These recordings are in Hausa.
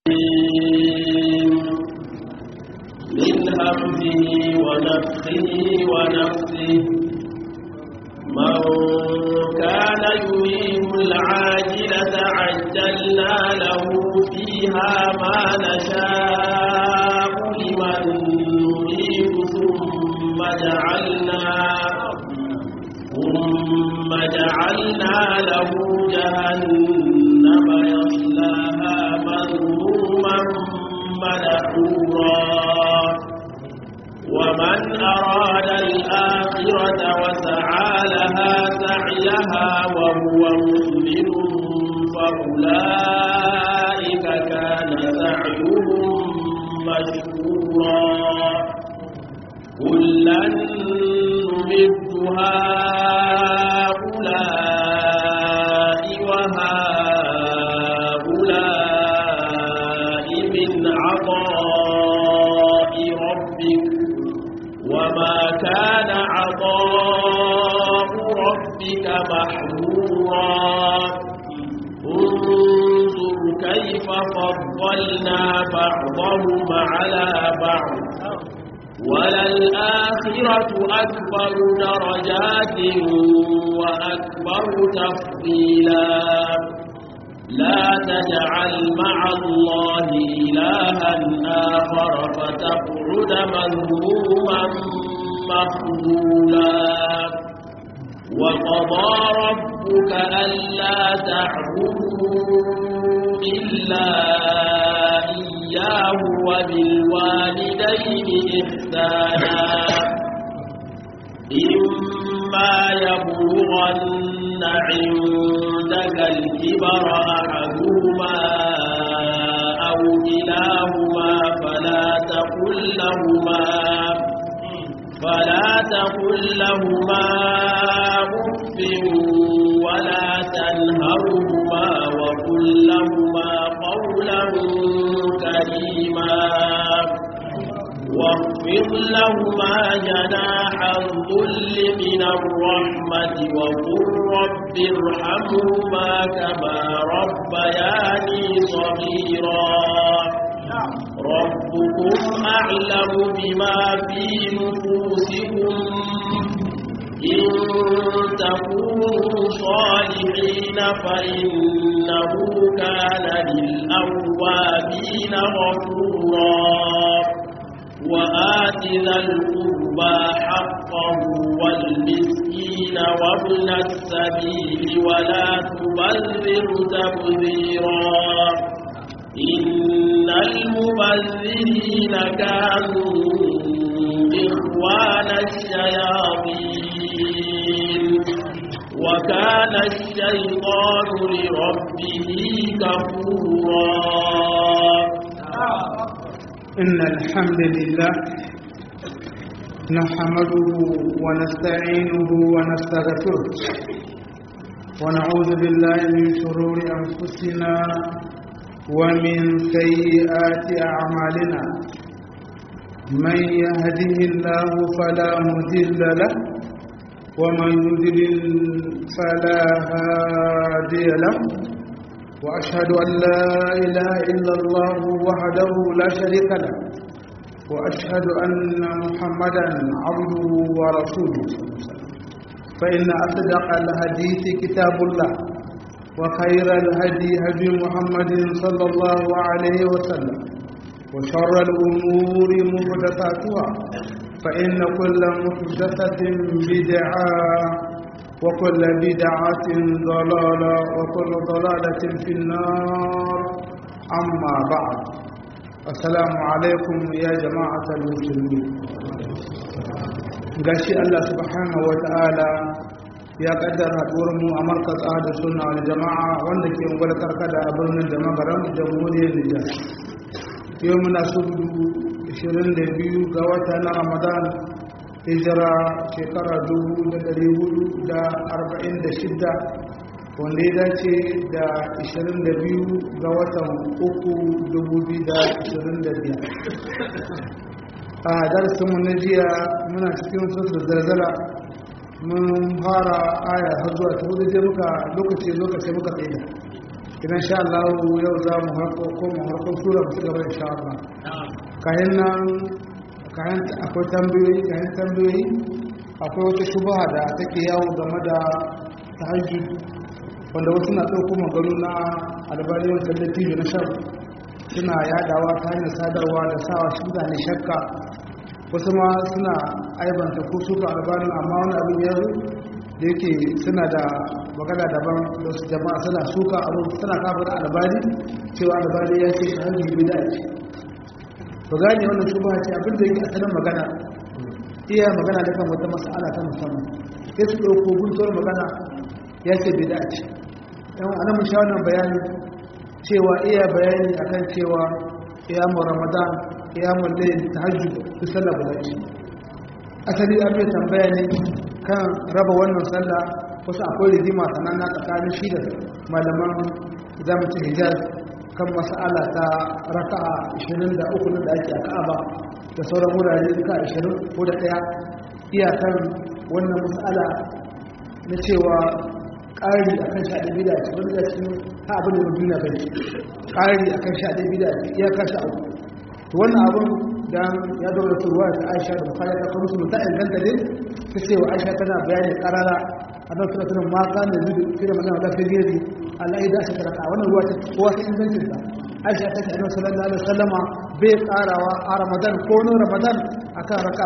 من همزه ونفخه ونفسه من كان يريد العاجلة عجلنا له فيها ما نشاء لمن نريد ثم جعلنا له جهنم يصلاها مذموما مدحورا ومن أراد الآخرة وسعى لها سعيها وهو مؤمن فأولئك كان سعيهم مشكورا كلا نمد هؤلاء وهؤلاء من عطاء ربك وما كان عطاء ربك محظورا انظر كيف فضلنا بعضهم على بعض وللآخرة أكبر درجات وأكبر تفضيلا لا تجعل مع الله إلها آخر فتقعد مذموما مخذولا وقضى ربك ألا تعبدوا إلا إياه وبالوالدين إحسانا إما يبلغن عندك الكبر أحدهما أو كلاهما فلا تقل لهما أف ولا تنهرهما وقل لهما قولا كريما واخفض لهما جناح الذل من الرحمة وقل رب ارحمهما كما ربياني صغيرا ربكم أعلم بما في نفوسكم إن تكونوا صالحين فإنه كان للأوابين غفورا وآت ذا القربى حقه والمسكين وابن السبيل ولا تبذر تبذيرا إن المبذرين كانوا إخوان الشياطين وكان الشيطان لربه كفورا إن الحمد لله نحمده ونستعينه ونستغفره ونعوذ بالله من شرور أنفسنا ومن سيئات أعمالنا من يهده الله فلا مضل له ومن يضلل فلا هادي له وأشهد أن لا إله إلا الله وحده لا شريك له وأشهد أن محمدا عبده ورسوله فإن أصدق الحديث كتاب الله وخير الهدي هدي محمد صلى الله عليه وسلم وشر الأمور محدثاتها فإن كل محدثة بدعة وكل بدعة ضلالة وكل ضلالة في النار أما بعد السلام عليكم يا جماعة المسلمين gashi Allah subhanahu wa ta'ala ya kaddara haɗuwarmu a markaz ahadu sunna wal jama'a wanda ke ungwar karkada a birnin da magaran jamhuriyar Nijar yau muna sudu 22 ga wata na Ramadan hijira shekara 1446 wanda ya dace da 22 ga watan 3 2025 a darasinmu na jiya muna cikin sosai zarzara mun fara aya har zuwa ta hudu je muka lokaci muka tsaida idan sha Allah yau za mu harko sura mu gaba insha Allah kayan nan kayan akwai tambayoyi akwai wata shubha da take yawo game da tahajjud wanda wasu na ɗauko maganu na albariyar tallafi na shan suna yadawa ta hanyar sadarwa da sawa shi ne shakka wasu ma suna aibanta ko suka albarin amma wani abin ya zo da yake suna da magana daban da su jama'a suna suka abin suna kafin albari cewa albari ya ce tahajjud bid'a ce to gane wannan shubha ce abin da yake asalin magana iya magana da kan wata mas'ala ta musamman sai su ɗauko guntuwar magana ya ce bid'a ce yan ana mun sha wannan bayani cewa iya bayani akan cewa qiyamul ramadan qiyamul layl tahajjud su sallah bulaci asali an bai tambaya ne kan raba wannan sallah wasu akwai rigima sananna tsakanin shi da malaman zamu ci hijaz kan mas'ala ta raka'a 23 da ake a Ka'aba da sauran wurare duka 20 ko da daya iyakan wannan mas'ala na cewa ƙari akan shaɗe bida ce wani da cikin abin da duniya bai ƙari akan shaɗe bida ce iyaka sha uku to wannan abin dan ya dora turwa ta Aisha da Bukhari ta kuma su ta inganta ne ta ce wa Aisha tana bayani karara annabi sallallahu alaihi wasallam ma kana zuwa kira magana da fagiri Allah ya dace karaka wannan ruwa ta kowa ta ingancin ta Aisha ta ce annabi sallallahu alaihi wasallama bai karawa a Ramadan ko no Ramadan akan raka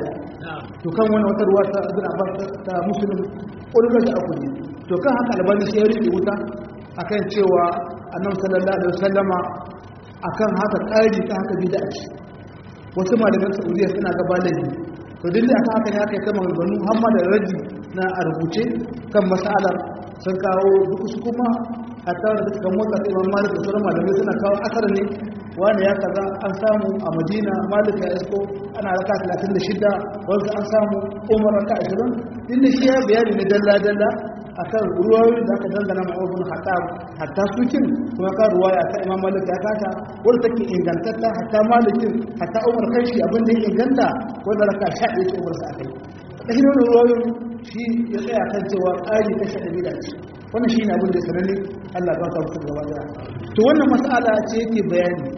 11 to kan wannan wata ruwa ta Ibn Abbas ta Muslim kullu da aku ne to kan haka albani sai ya rike wuta akan cewa annabi sallallahu alaihi wasallama akan haka ƙari ta haka bid'a ce wasu malaman Saudiya suna gabanin to dinda aka haka ne aka yi kama ganu hamma da raji na a rubuce kan mas'alar sun kawo duk su kuma a tawar da suka motsa ta imam malik da sauran malamai suna kawo asar ne wani ya kaza an samu a madina malik ya isko ana raka 36 wanda an samu umar raka 20 dinda shi ya bayani ne dalla akan ruwayoyin da aka dangana ma ibn Khattab hatta sukin kuma ka ruwaya ta Imam Malik ya kata wanda take ingantatta hatta Malikin hatta Umar kanshi abin da yake inganta wanda raka 11 ce Umar sa kai dashi wannan ruwayoyin shi ya tsaya kan cewa ƙari ta shaɗa bid'a ce wannan shine abin da sanani Allah ya ba ku gaba da to wannan mas'ala ce yake bayani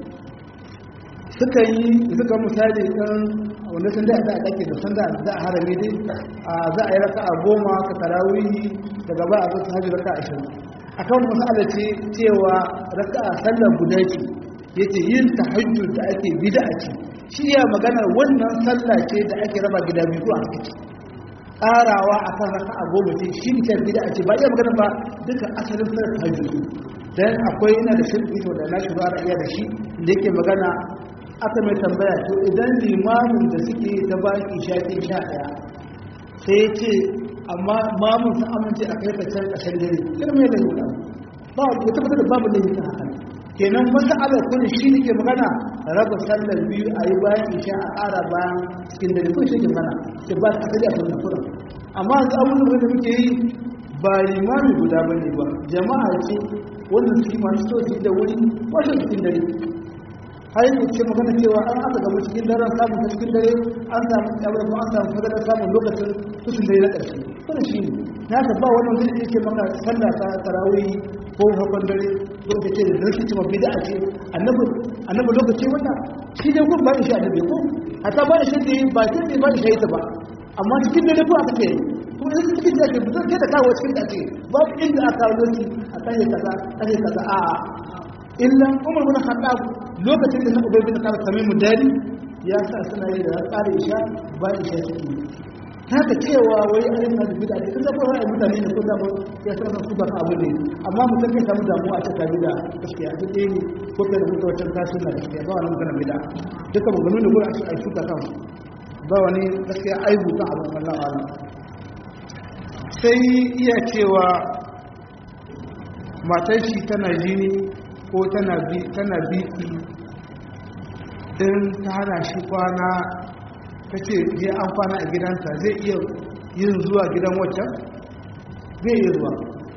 suka misali kan wanda sun da ake da sun da harami dai za a yi raka'a 10 ka tarawihi daga ba a zo ta hajji raka'a 20 akan mas'ala ce cewa raka'a sallar guda ce yace yin tahajjud da ake bid'a ce shi ya magana wannan sallah ce da ake raba gida biyu a cikin ƙarawa akan raka'a 10 ce shi ne bid'a ce ba iya magana ba duka asalin sallar tahajjud dan akwai ina da shirki to da na shi ba iya da shi da yake magana aka mai tambaya to idan limamin da suke ta baki shafi 11 sai ce amma mamun sun amince a kai can ƙasar dare sai mai da yau ba ku tabbata da babu da yake haka kenan mas'alar kun shi ne ke magana raba sallar biyu a yi bayan isha a ƙara bayan cikin dare kun shi ke magana ce ba ta kaji a sunan kuran amma yanzu abubuwan da muke yi ba limami guda ba ne ba jama'a ce wannan su yi masu soci da wuri wajen cikin dare har yi ce magana cewa an aka gaba cikin daren samun ta cikin dare an samu yawon kuma an samu fadar samun lokacin kusur dare na ƙarshe kuma shi ne na ka ba wannan zai ce maka sallah ta tarawih ko hakon dare lokaci da zai ce mafi da a ce annabi lokaci wata shi ne kun ba shi annabi ko hata ba shi ne ba shi ne ba shi ta ba amma cikin dare ko aka ce kuma in cikin da ke fitar da kawo cikin da ce babu inda aka kawo lokaci a kashe kaza a'a illa umar bin khattab lokacin da Abu Bakar da Tamimu Dari ya sa suna yi da tsari isha ba isha ciki haka cewa wai ayin da bid'a ne kun zaba wai mutane ne ko da ya san su ba abu ne amma mutum kai samu damuwa a cikin bid'a gaskiya duk dai ne ko da mutum wata ta sunna gaskiya ba wannan magana bid'a duka maganganun da gurin a shuka kan ba wani gaskiya aibu kan abu Allah Allah sai iya cewa matar shi tana jini ko tana biki in ta hana shi kwana ta ce ya an kwana a gidanta zai iya yin zuwa gidan waccan zai iya zuwa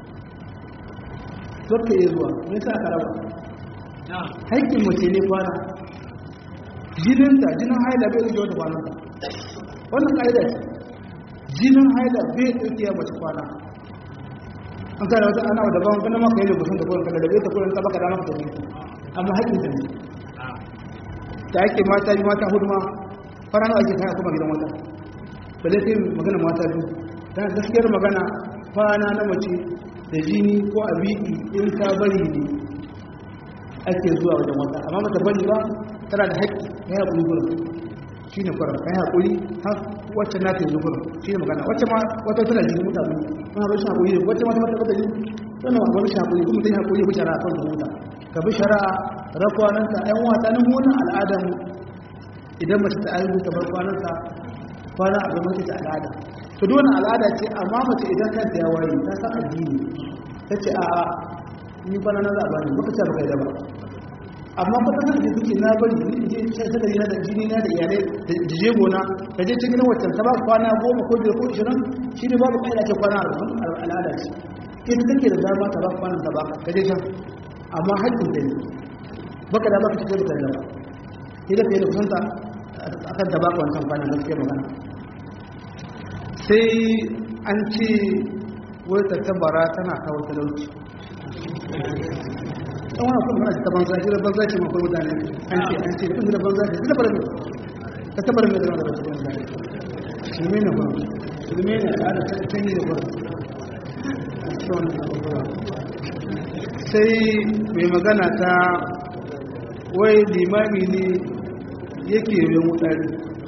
zaka iya zuwa mai sa ka raba haƙƙin mace ne kwana jininta jinin haila bai ɗauke wata kwananta wannan ƙa'ida ce jinin haila bai ɗauke ya mace kwana an kana wata ana da ban kana maka yadda kusan da kullun kada da bai ta kullun ta baka da maka da amma haƙin ta ne da ake mata hudu ma fara nawa ake kaya kuma gidan wata ba zai kai magana mata biyu dan gaskiyar magana kwana na mace da jini ko abiki in ta bari ne ake zuwa wajen wata amma mata bari ba tana da haƙƙi ya haƙuri gurin shi ne kwarar ya haƙuri har wacce na ta yi gurin shi ne magana wacce ma wata tana jini mutane ma rashin haƙuri ne wacce ma ta mata jini wannan ma rashin haƙuri kuma ta yi haƙuri ya bi shari'a kan ta huta ka bi shari'a rakwananta ɗan wata nan wannan al'adar idan mace ta ayyuka ta bar kwananta kwana a zama ta al'ada to duk wannan al'ada ce amma mace idan kanta ya waye ta san addini ta ce a ni bana na za a bani baka ce baka yi da ba amma ba ta da suke na bari ni je sai ta gari na da jini na da iyalai da jego na ka je cikin waccan ta ba kwana 10 ko 5 ko 20 shi ne babu kaida ce kwana 40 al'ada ce ita take da dama ta ba kwanan ta ba ka je can amma haƙƙin da ne baka da baka cike da ba idan kai da kusanta akan da baka wancan kwana gaskiya magana sai an ce wai tattabara tana kawo talauci ɗan wani kuma mana ta banza shi da banza ce makon mutane an ce da banza ce da barami ta tabar mai zama da wasu banza shirme na ba shirme na da ala canyi da ba sai mai magana ta wai limami ne yake yin mutane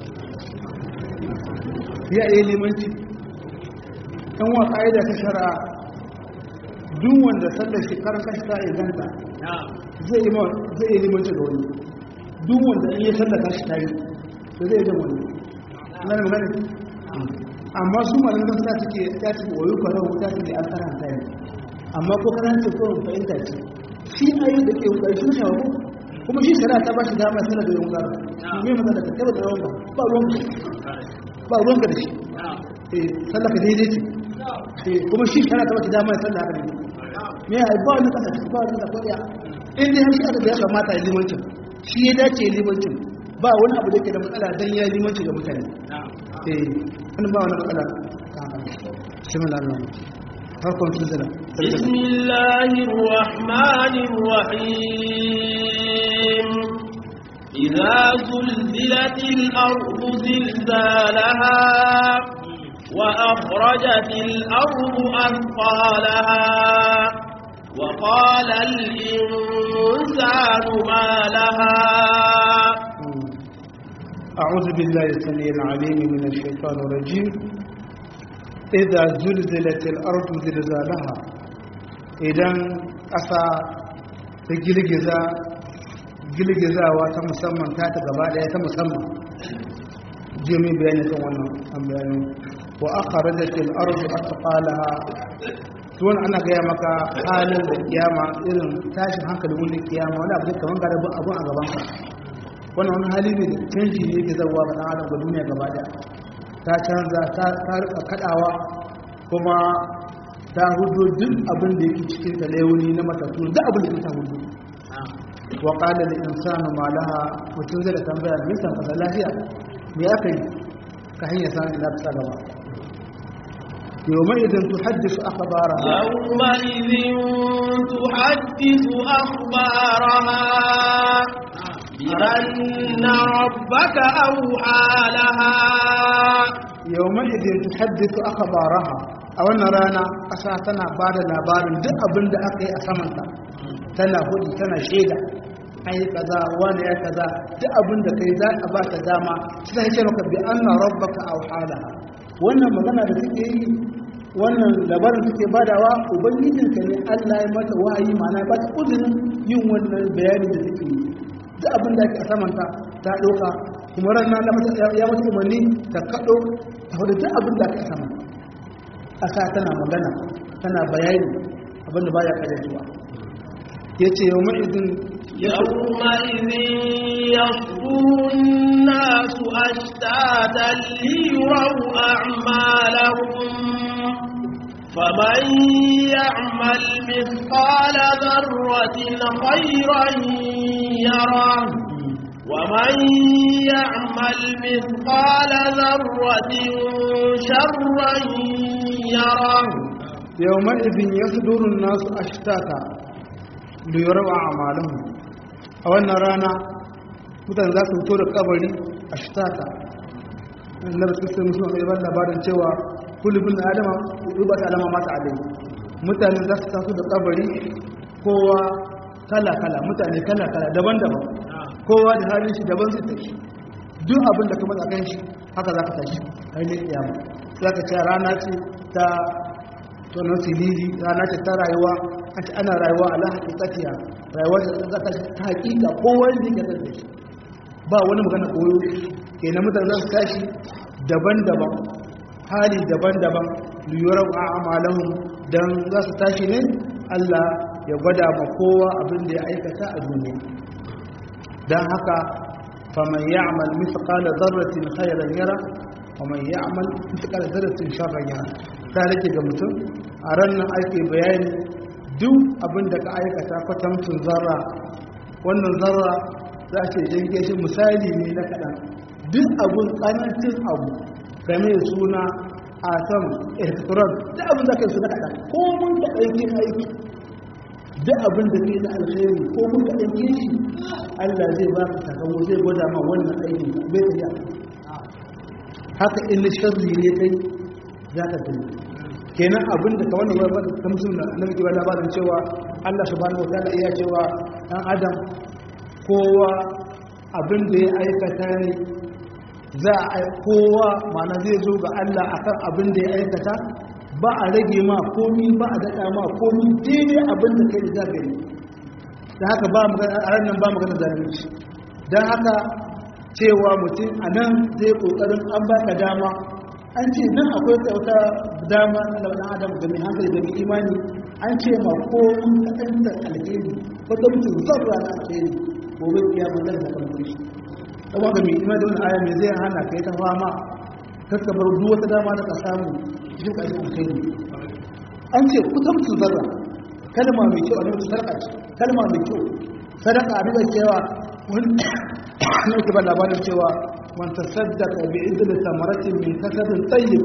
ya yi limanci ɗan wa ƙa'ida ta shari'a duk wanda sallar shekarar kashi ta inganta zai yi limanci ga wani duk wanda in yi sallar kashi ta yi to zai yi jan wani na magana amma su malamin suna suke ya ce wayo kwarar wuta ce da an karanta ne amma ko karanta ko fahimta ce shi ayi da ke wuta shi shawo kuma shi shari'a ta ba shi dama sana da yin wuta me matsala ta tabbata da wanda ba ruwanka da shi sallar ka daidai ce kuma shi shari'a ta ba shi dama ya sallar haka ne me ya ba wani kasa ba wani da kwaya in dai har shi aka da ya kamata ya limancin shi ya dace limancin ba wani abu da ke da matsala don ya limanci ga mutane wani ba wani matsala bismillah farkon sujada bismillahir rahmanir rahim idza zulzilatil ardu zilzalaha wa akhrajatil ardu athqalaha wa qala al insanu ma laha أعوذ بالله السميع العليم من الشيطان الرجيم إذا زلزلت الأرض زلزالها إذا أسا تجلجزا وتمسمى تاتا قبالة تمسمى جميع بيانة وانا وأخرجت الأرض أثقالها tuwan ana gaya maka halin da kiyama irin tashin hankali wani kiyama wani abu da kamar ga abun a gabanka wannan wani hali ne da canji ne ke zauwa ga ɗan adam ga duniya gaba ɗaya ta canza ta rika kaɗawa kuma ta hudu duk abin da yake cikin ta launi na matattu duk abin da ta hudu wa qala lil insani ma laha mutum zai da tambaya me yasa ka lafiya me aka yi ka hanya sanin da ta gaba يومئذ تحدث أخبارها يومئذ تحدث أخبارها بأن ربك أوحى لها يومئذ تحدث أخبارها أو نرانا أساتنا بعد لابار دق أبن دقي أسمنتا تنا هدي تنا شيدا أي كذا وانا كذا دق أبن دقي ذات أبات داما سنهشمك بأن ربك أوحى لها wannan magana da suke yi wannan labarin suke badawa ubangijinka ne Allah ya mata wahayi ma'ana ba ta uzurin yin wannan bayani da suke yi duk abin da ake a samanta ta ɗauka kuma ranar ya mata umarni ta kaɗo ta hudu duk abin da ake a samanta ƙasa tana magana tana bayani abin da ba ya ƙarfi ya ce yau ma'izin يومئذ يصدر الناس أشتاتا ليروا أعمالهم فمن يعمل مثقال ذرة خيرا يره ومن يعمل مثقال ذرة شرا يره yawma idin yasduru an-nasu ashtata li yaraw a'malahum a wannan rana mutane za su fito da kabari ashtata annabi sallallahu alaihi wasallam ya ba labarin cewa kullu bin adama rubat alama mata alai mutane za su taso da kabari kowa kala mutane kala daban-daban kowa da halin shi daban zai tashi duk abin da kuma tsakan shi haka za ka tashi ainihin kiyama za ka ce rana ce ta tonon siliri rana ce ta rayuwa ana rayuwa ala hakikatiya rayuwa ta ta hakika kowa ne ke zai tashi ba wani magana koyo kenan mutane za su tashi daban-daban hali daban-daban liyurar a'amalahum don za su tashi ne Allah ya gwada ma kowa abin da ya aikata a duniya don haka faman ya'mal mithqala dharratin khayran yara faman ya'mal mithqala dharratin sharran yara ta rike ga mutum a ranar ake bayani duk abin da ka aikata kwatancin zarra wannan zarra za ce yanke shi misali ne na kaɗan duk abin ƙanancin abu game da suna atom electron duk abin da ka yi suna kaɗan ko mun ka aikin aiki duk abin da ke na alheri ko mun ka aiki shi Allah zai ba ka sakamakon zai gwada ma wannan aikin bai ta yi haka in na sharri ne kai za ka tuni kenan abin da ka wannan wani ta musulun na muke ba labarin cewa Allah subhanahu wa ta'ala iya cewa ɗan adam kowa abin da ya aikata ne za a kowa mana zai zo ga Allah akan abin da ya aikata ba a rage ma komi ba a daɗa ma komi daidai abin da kai da gari da haka ba magana a ranar ba magana zalunci don haka cewa mutum a nan zai ƙoƙarin an ba ka dama an ce nan akwai wata dama na ɗan adam da mai hankali da mai imani an ce ma komi kaɗan da alheri wata mutum zarra na alheri gobe kiyama zan da kan shi kuma ga mai imani da wani aya mai zai hana kai ta fama kakka bar duk wata dama da ka samu cikin ƙarshen alkhairi an ce kusan su zarra kalma mai kyau a nan sadaka ce kalma mai kyau sadaka a nuna cewa wani ne ke ba labarin cewa man tasaddaqa bi idli samaratin min kasabin tayyib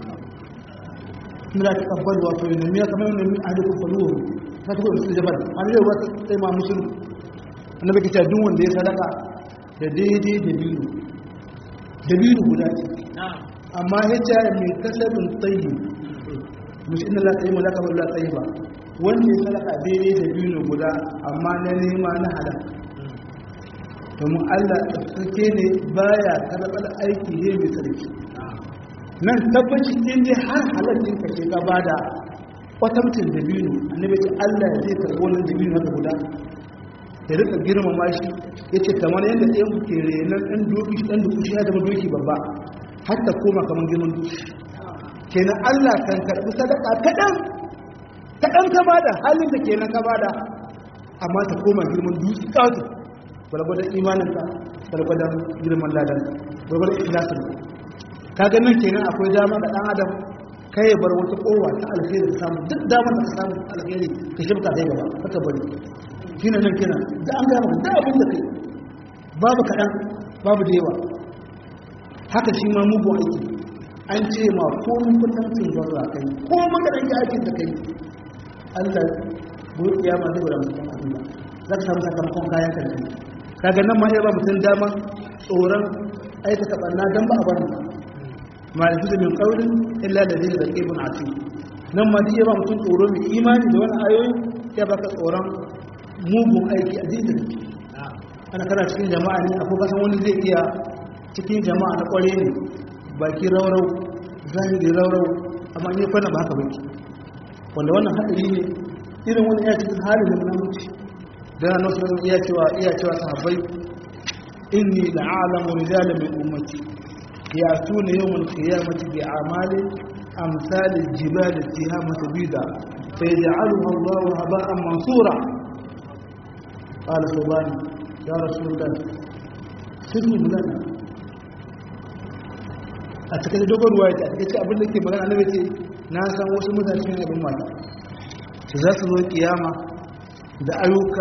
mira taqabbal wa fa yunmi kamar yunmi ahlukum faluhu ta ko su jabal an yi wata sai ma musulmi annabi ke cewa duk wanda ya sadaka da daidai da biyu guda ce amma ya ce mai kasabin tsayi mushi inda latsayi ma laka bala tsayi ba wanda ya sadaka daidai da biyu guda amma na nema na halal domin Allah tsarki ne baya karɓar aiki ne mai tsarki nan tabbaci inda har halal ɗin ka shiga ba da kwatamcin da biyu annabi ce Allah zai karɓi wannan da biyu haka guda ya rika girmama shi ya ce kamar yadda ɗayan ku ke renon ɗan doki ɗan da kushi ya zama doki babba hatta koma kamar girman doki kenan Allah kan karɓi sadaka kaɗan ka bada halin da kenan ka bada amma ta koma girman dutse ƙato gwargwadon imaninka gwargwadon girman ladan gwargwadon ikhlasin ka ganin kenan akwai dama ga ɗan adam kai bar wata kowa ta alheri da samu duk damar da ka samu alheri ka shibka kai gaba haka bari kina nan kina da an gama da abin da kai babu kaɗan babu da yawa haka shi ma mugu aiki an ce ma komin kwatancin zarra kai ko makaɗan ya aikin da kai Allah gobe kiyama zai gwada mutum abin da za ka samu sakamakon kayan karfi kaga nan ma ya ba mutum dama tsoron aikata ɓanna don ba a bari ma da fi min ƙaurin illa da zai da ƙebun a nan ma ya ba mutum tsoron mai imani da wani ayoyi ya baka tsoron mugun aiki a jirgin ana kana cikin jama'a ne akwai kasan wani zai iya cikin jama'a na kware ne baki raurau zahiri raurau amma ne kwana ba haka baki wanda wannan haɗari ne irin wani iya cikin halin da mutu da na nasu iya cewa sahabbai inni la'alamu rijala min ummati yatuna yawmal qiyamati bi a'mali amsal al-jibal tihamata bida fa yaj'aluha Allahu haba'an mansura قال ثوبان يا رسول الله سلم لنا a cikin dogon ruwa a cikin abin da ke magana annabi ce na san wasu mutane cikin abin mata su za su zo kiyama da ayyuka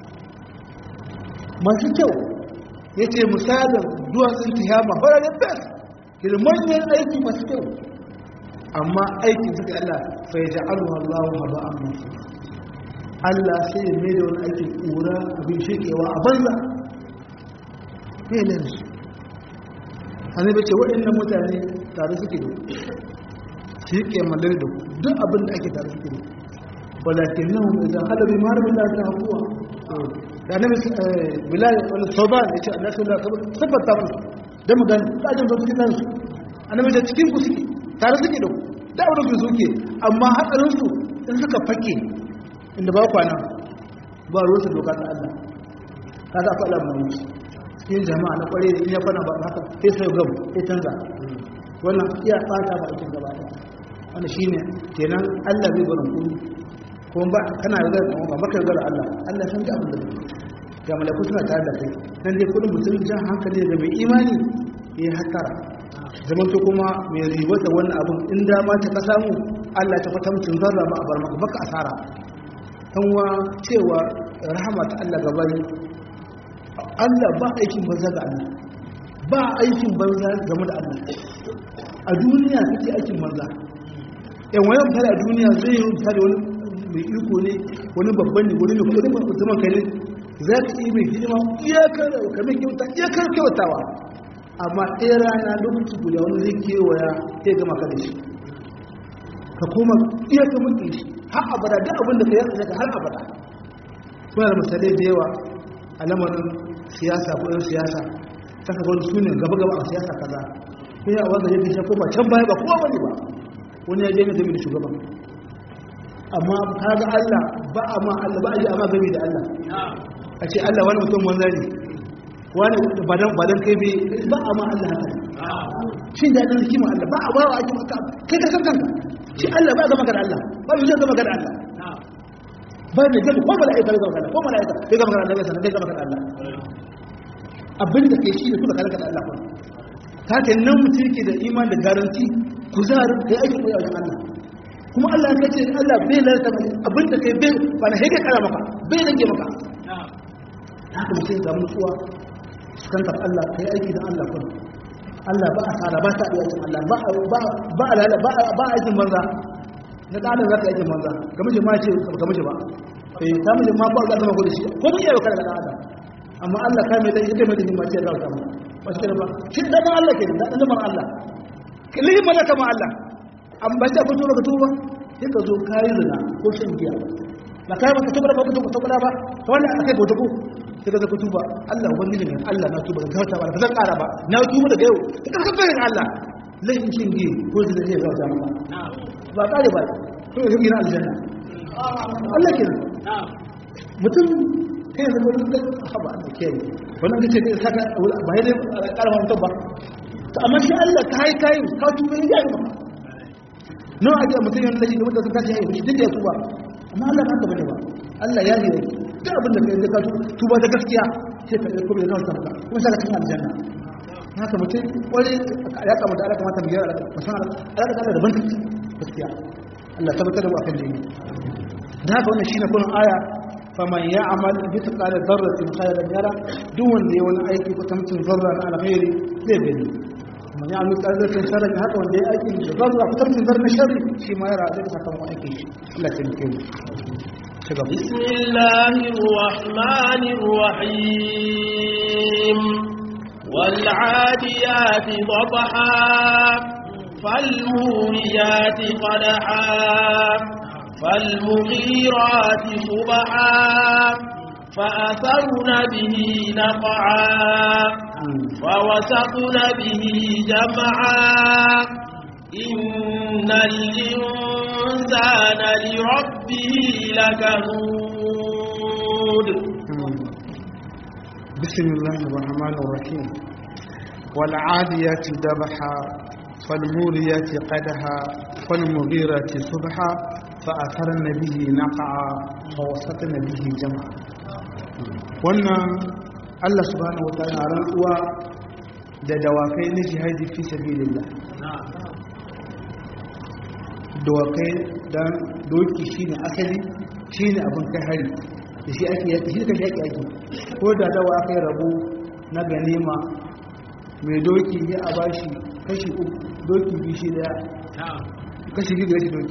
masu kyau ya ce misalin duwatsun kiyama fararen bes girmanyen aiki masu kyau amma aikin suka Allah fa yaj'aluhu Allahu haba'an mansura Allah sai ya mai da wani aikin kura abin shekewa a banza ne ne su annabi ce waɗannan mutane tare suke da su yi kemalar da duk abin da ake tare suke da walakin nan idan halabi mara da ta hakuwa da annabi bilal wal sauban ya ce annabi sallallahu alaihi wasallam tabbata musu da mu gani kajin zo cikin nan annabi ce cikin ku suke tare suke da ku da wurin su suke amma hatsarin su in suka fake inda ba kwana ba ruwan su doka ta Allah ka za ku alamun cikin jama'a na kware in ya kwana ba haka sai sai gabu sai canza wannan iya fata ba cikin gaba ɗaya wannan shine kenan Allah zai barin ku ko ba kana yarda da ba maka yarda da Allah Allah san ga abin da ga malaku suna tare da kai dan dai kudin mutum jan hankali da mai imani yayi hakara zaman to kuma mai ribata wannan abin in da ma ta samu Allah ta fata mutun zarra ba a bar maka baka asara kanwa cewa rahama ta Allah gabani Allah ba aikin banza ga Allah ba aikin banza game da Allah a duniya kake aikin banza yan wayan fara a duniya zai yi fara wani mai iko ne wani babban ne wani mai kudin mutumin kai ne za ka yi mai hidima iyakar kamar kyauta iyakar kyautawa amma ɗaya rana lokaci guda wani zai kewaya ya gama ka da shi ka koma iyakar mutu shi har abada duk abin da ka yi daga har abada kuna da misalai da yawa a lamarin siyasa ko yan siyasa ta ka wani sunan gaba-gaba a siyasa kaza ko ya wanda ya bisha ko ba can baya ba kowa bane ba wani ya je ne da shugaban amma kaga Allah ba a ma Allah ba a yi amma gami da Allah a ce Allah wani mutum wanda ne wani badan kai bai ba a ma Allah haka shin da ɗan hikima Allah ba a ba wa ake maka kai ka san kanka shi Allah ba a gama da Allah ba a yi zama da Allah ba mai gami ko mala'ika bai gama da ko mala'ika bai gama da Allah bai sanar bai gama da Allah abin da kai shi da kuma kalaka da Allah kuma ta ke nan mutum yake da iman da garanti kuzarin kai aikin koyi a wajen Allah kuma Allah ya ce Allah bai lalata mai abinda kai bai ba na hege kara maka bai rage maka haka mutum ya samu nutsuwa fuskantar Allah kai aiki da Allah kuma Allah ba a tsara ba ta iya aikin Allah ba a aikin banza na ɗanin za ta aikin banza ga mijin ma ce ga mijin ba ta mijin ma ba za ta mako da shi ko mun iya yau kada da ɗan amma Allah ka mai da ita mai da himma ce za ta mu ba shi ba shi da Allah ke da ɗan Allah lihin malaka ma Allah an ba ta fito baka tuba sai ka zo kayi zina ko shan giya na kai baka tuba ba ka tuba ba to wannan akai bauta ko sai ka tuba Allah ubangiji ne Allah na tuba ga ta ba ka zan kara ba na tuba daga yau ka ka bayin Allah lahin shin giya ko zina zai ga jama'a ba kare ba to yau ina aljanna Allah kenan mutum kai da mutum da haba da kai wannan kace kai saka ba dai kara mutum ba to amma shi Allah kai ka tuba ya ga maka nawa ake mutum yana laifi da mutum sun tashi yayi duk da ya tuba amma Allah ba haka bane ba Allah ya yi duk abin da kai ka tuba da gaskiya sai ka kuma yana sa maka kuma sai ka cikin aljanna haka mutum kware ya kamata Allah kamata mu gyara musan Allah da daban gaskiya Allah tabbatar da akan dini da haka wannan shine kullun aya faman ya'mal bi thqal dharratin khayran yara duk wanda ya wani aiki ko tamtin zarra na alkhairi zai gani من يعمل قلبك شر هذا وندي أكيد ضر أكثر من ضر شر شيء ما يرى ذلك فكم أكيد لا تمكن بسم الله الرحمن الرحيم والعاديات ضبحا فالموريات قدحا فالمغيرات صبحا فأثرن به نقعا فوسطن به جمعا إن الإنسان لربه لكنود بسم الله الرحمن الرحيم والعاديات ضبحا فالموريات قدحا فالمغيرات صبحا فأثرن به نقعا فوسطن به جمعا wannan Allah subhanahu wa ta'ala rantsuwa da dawakai na jihadi fi sabilillah dawakai dan doki shine asali shine abin kai hari da shi ake yaki shi kashi yaki ko da dawa aka yi rabo na ganima mai doki ya a bashi kashi uku doki bi shi daya kashi biyu da shi doki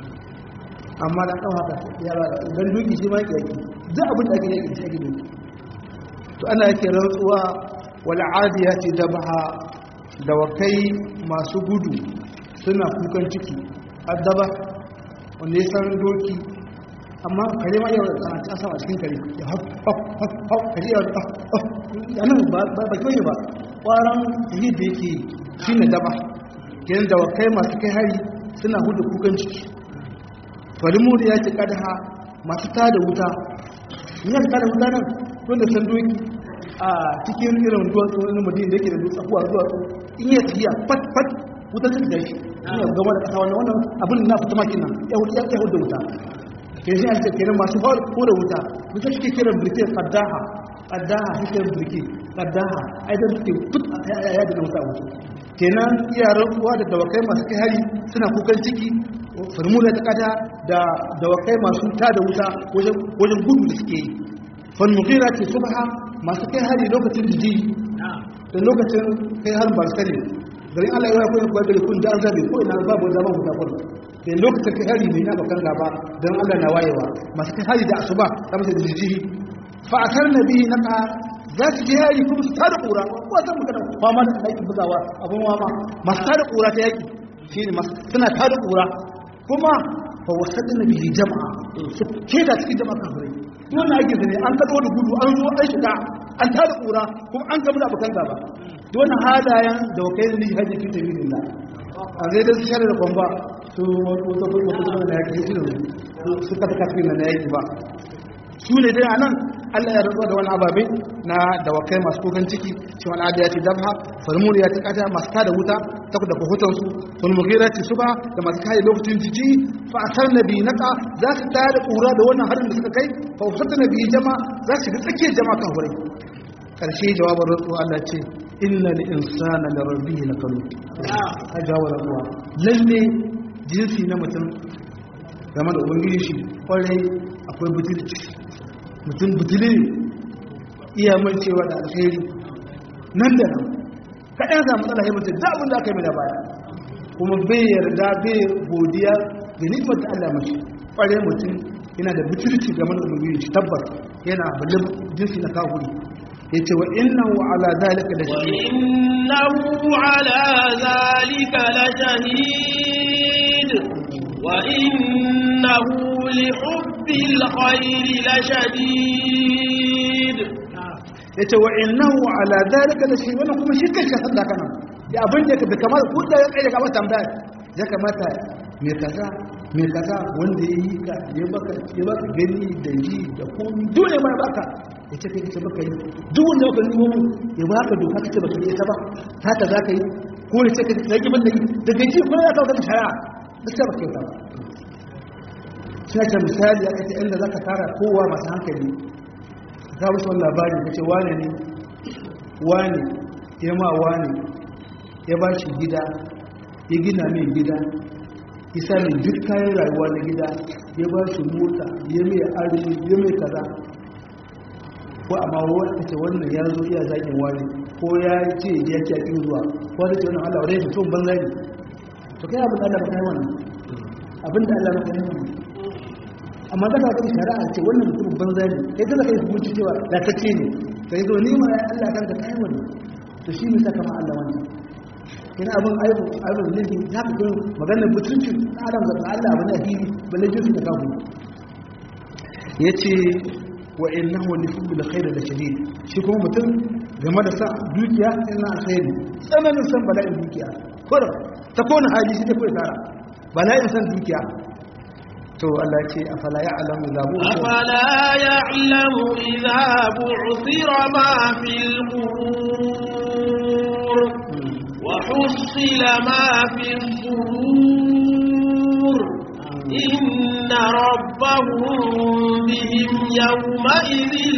amma da kawo haka ya ba dan doki shi ma yake duk abin da ake yake shi ake doki to ana yake rantsuwa wal adiyati dabha da wakai masu gudu suna kukan ciki addaba wanda ya san doki amma kare ma yau da ta sama cikin kare ya hop kare yau nan ba kyau ba kwaran yi da yake shi ne daba kenan da wakai masu kai hari suna hudu kukan ciki falimuri ya ce kadaha masu tada wuta yin tada wuta nan wanda san doki a cikin irin duwatsu wani madina da yake da dutse kuwa duwatsu in ya tafiya fat wutar ta da shi ina gaba da kasa wannan abin na fita makin nan ya hudu wuta ke shi an ce kenan masu hura wuta wuta shi ke kiran birke kaddaha shi ke birke kaddaha aidan suke fut ya da wuta wuta kenan yaran uwa da dawakai masu kai hari suna kukan ciki formula ta kada da dawakai masu tada wuta wajen gudu da suke yi falmughira ce subha masu kai hari lokacin jiji da lokacin kai harin barsani garin Allah ya koyi kuwa da kun da an zabe ko ina babu zaman wuta ko sai lokacin kai hari ne na bakan gaba dan Allah na wayewa masu kai hari da asuba kamar da jiji fa akarna bihi naqa za su je yari kuma su tada kura ko san magana ba ma da aikin bugawa abun wama masu tada kura ta yaki shine suna tada kura kuma fa wasadna bihi jama'a su ke da cikin jama'a kafirai wannan ake zane an kado da gudu an zo an shiga an tada kura kuma an gaba da abukan gaba wannan halayen da wakai ne haji fi sabilillah a zai da shar da kwamba su wato da yake su ka kafin na yaki ba su ne dai anan Allah ya rantsuwa da wani ababe na dawakai masu kokan ciki cewa al'ada ya ce dabha falmuri ya ce kada masu tada wuta ta da kwahutansu falmugira ce suba da masu kayi lokacin jiji fa asar na biyu naka za su tada ƙura da wannan harin da suka kai fa usarta na biyu jama za su ga tsakiyar jama kan wurai ƙarshe jawabin rantsuwa Allah ce inna li insana la rabbihi lakanu a jawabin rantsuwa lalle jinsi na mutum game da ubangiji shi kwarai akwai butulci mutum butuli ne iya mancewa da alheri nan da nan kaɗan za matsala ya mutum da abin da aka yi mai da baya kuma bai yarda bai godiya da nikmar da Allah mashi ƙware mutum yana da butulci game da ubangiji tabbas yana balin jinsi na kafuri ya ce wa innahu ala zalika la shahid وإنه لحب الخير لشديد yace wa innahu ala zalika la shahid wannan kuma shi kanka sallah kana ya abin da bai kamar ku da kai da kamar tambaya ya kamata me kaza wanda yayi ka ya baka gani da ji da komai dole mai baka yace kai kace baka yi duk wanda ka nemo ya baka doka kace baka yi ta ba haka zaka yi ko yace kai zaki banda yi daga ji ko ya kawo shari'a gaskiya ba kyauta ba shi ne misali a kace inda zaka tara kowa masu hankali ka wasu wani labari kace wane ne wane ya ma wane ya ba shi gida ya gina mai gida ya sami duk kayan rayuwa na gida ya ba shi mota ya mai arziki ya mai kaza ko amma wanda ce wannan ya zo iya zakin wani ko ya ce ya ce a ƙin zuwa ko da ce wannan Allah wadai mutum banza ne to kai abin da Allah ba kai wannan abin da Allah ba kai wannan amma da ka kai shari'a ce wannan mutum banza ne kai da kai hukunci cewa da take ne kai zo ni ma Allah kanka kai wannan to shi ne saka ma Allah wannan ina abin aibu ne za ka ga maganar mutunci adam da Allah abin da hili balle jinsu da kafu yace wa innahu li hubbil khair la shadid shi kuma mutum game da sa dukiya ina alkhairi tsananin san bala'in dukiya kora ta kona hali shi ne kai tsara bala'in san dukiya to Allah ce afala ya'lamu idza bu'thira ma fil qubur wa husila ma fil sudur inna rabbahum bihim yawma'idhin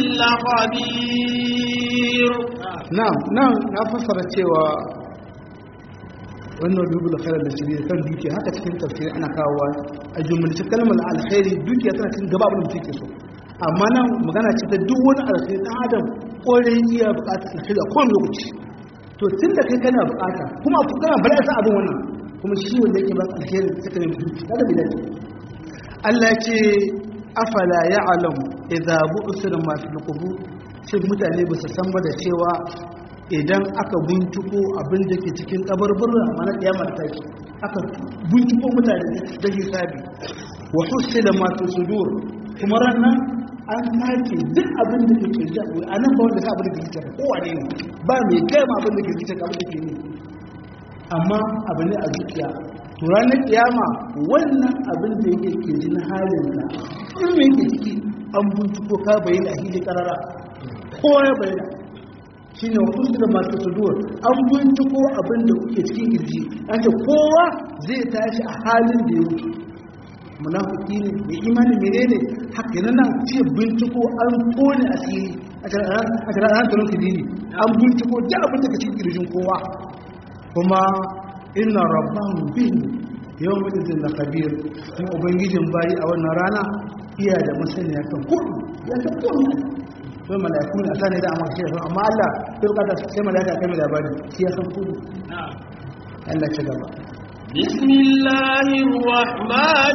laqadir na'am na fassara cewa wannan dubul khair da shiri kan dukiya haka cikin tafsiri ana kawowa a jumlace kalmar alkhairi dukiya tana cikin gaba abin da take so amma nan magana ce ta duk wani alkhairi dan adam kore iya bukata alkhairi a kowane lokaci to tunda kai kana bukata kuma kana bala'in san abin wannan kuma shi wanda yake ba alheri suka ne kada bi dace Allah ya ce afala ya'lam idza bu'sira ma fil qubur shi mutane ba su san ba da cewa idan aka binciko abin da ke cikin kabarburra mana kiyama ta ce aka binciko mutane da hisabi wa husila ma fi sudur kuma ranan an sake duk abin da ke kirja a nan ba wanda ka abin da ke kirja ko wane ne ba mai kai ma abin da ke kirja abin da ke ne amma abin ne a zuciya to ranar kiyama wannan abin da yake kirji na halin ka in me yake ciki an binciko ka bayyana a hili karara ko ya bayyana shine wasu da masu sudur an binciko abin da kuke cikin kirji an ce kowa zai tashi a halin da ya wuce munafiki ne mai imani menene haka yana nan ce binciko an tone asiri a shirarren taron kidini an binciko da abin da ka cikin kirjin kowa kuma inna rabban bin yau mutum da kabir kuma ubangijin bayi a wannan rana iya da masaniya kan kudu ya ta kudu sai mala'iku ne a sani da amma shi amma Allah sai bukata sai mala'ika kai mai labari shi ya san kudu Allah ci gaba بسم الله الرحمن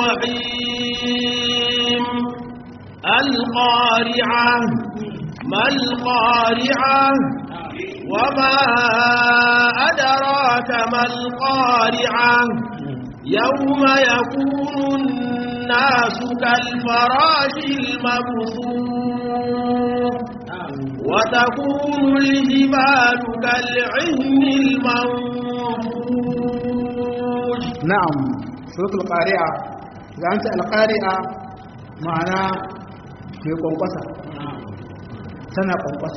الرحيم القارعة ما القارعة وما أدراك ما القارعة يوم يكون الناس كالفراش المبثوث وتكون الجبال كالعهن المنفوش نعم سورة القارعة إذا أنت القارعة معناه في قنقصة سنة قنقصة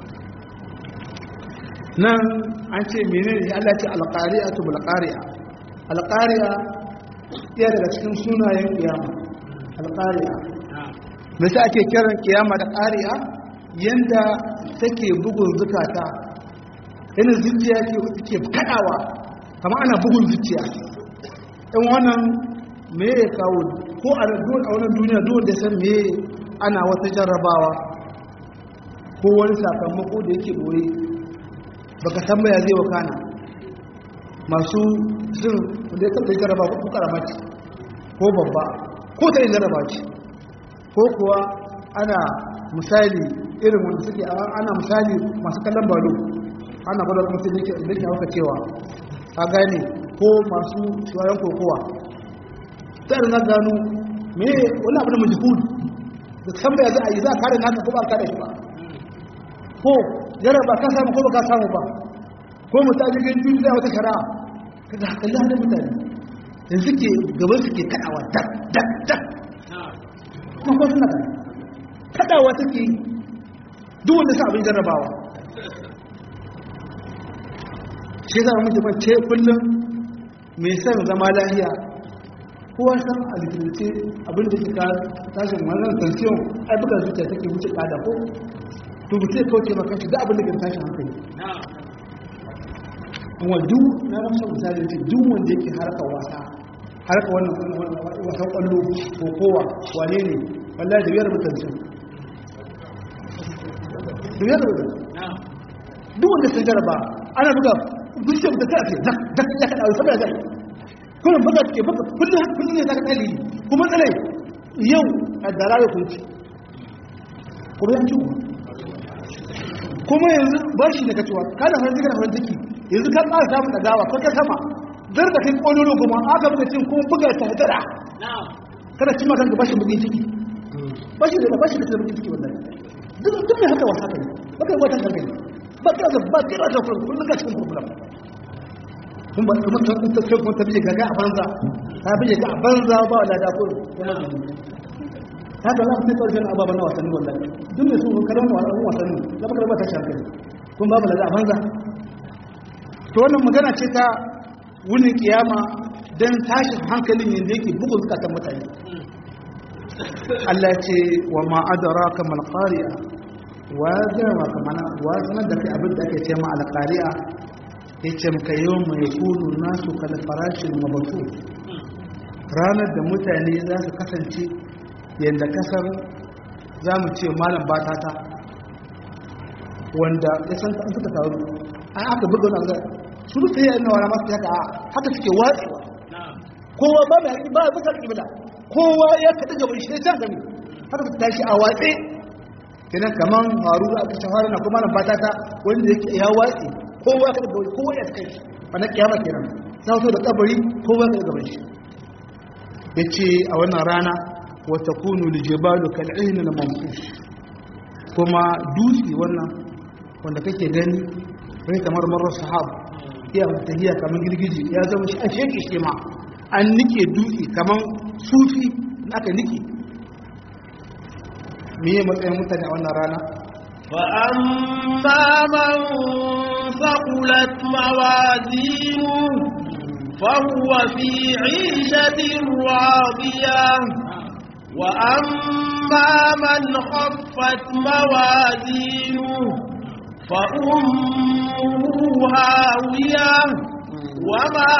نعم أنت منين Allah ce alqari'atu bil qari'a alqari'a ya daga cikin sunayen kiyama alqari'a me sai ake kiran kiyama da qari'a yanda take bugun zukata yana zuciya ke kadawa kamar ana bugun zuciya in wannan me ya kawo ko a wannan duniya dole da san me ana wata jarrabawa ko wani sakamako da yake boye baka san baya zai wakana masu sun da ya taɓa jarraba ko karamaci ko babba ko ta yi jarraba ce ko kuwa ana misali irin wanda suke ana misali masu kallon balo ana gwada kuma sai da ke hauka cewa a gane ko masu shawarar kokowa ta na gano me wani abu da majihul da san baya za a yi za a kare naka ko ba a kare shi ba ko jarraba ka samu ko ba ka samu ba ko mutane gan duniya wata shari'a kaga kalli hannun mutane yanzu ke gaban su ke kadawa dak dak dak kuma ko suna kadawa take yi duk wanda sa abin jarrabawa shi za mu mutum ce kullum mai son zama lahiya kowa san a likitace abin da ke ka tashin wannan tension ai buga zuciya take wuce kada ko to mutum ya kauce maka shi da abin da ke tashin hankali kuma duk na ramsa misali ce duk wanda yake harka wasa harka wannan wasan kwallo ko kowa wane ne wallahi da biyar mutunci da biyar mutunci duk wanda sun jaraba ana buga zuciya mutum ta ce dak ya kada wani saboda zai kuma buga take buga kullum ne zaka tsali kuma tsalai yau a dara ya kunci kuma yanci kuma yanzu ba shi da kacewa kada farin ciki da farin ciki yanzu ka ƙara samun ɗagawa ko ka sama zar da kai ƙololo kuma aka buga cin kuma buga ta hadara kada cin makan gaba shi bugin ciki ba shi da bugin ciki wannan duk mai haka wasa kai ba kai wata hankali ba kai da ba kai da kullum ka cikin problem kun ba kuma ta sai kuma ta bije gaga a banza ta bije ga a banza ba wala da ko haka za ku fi ƙarshen ababen na wasanni wallahi duk mai su karan wasanni za ka karɓar ta shi hankali kun babu da a banza to wannan magana ce ta wunin kiyama don tashin hankalin yadda yake bugun zukatan mutane Allah ce wa ma'adara kamar ƙari'a wa zama kamana wa sanar da kai abin da ake ce ma alƙari'a ya ce maka yau mai kunu nasu kada farashin mabatu ranar da mutane za su kasance yadda kasar za mu ce malam batata wanda ya san ta suka taru an aka buga wani su ta yi annawa na masu haka suke watsewa kowa ba mai ba ba sarki bala kowa ya kada gaban shi can gami haka su tashi a watse kenan kaman faru aka shahara na kuma nan batata wanda yake ya watse kowa kada gaban kowa ya kai wannan kiyama kenan sai so da kabari kowa kada gaban shi yace a wannan rana wa takunu lijibalu kal'in al-mamfush kuma dutse wannan wanda kake gani sai kamar marar sahab ya mutahiya kamar girgiji ya zama shi a sheke shi ma an nike dutse kamar sufi da aka nike meye matsayin mutane a wannan rana fa amma man faqulat mawazinu fa huwa fi 'ishatin radiyah wa amma man khaffat mawazinu fa ummuhu hawiyah وما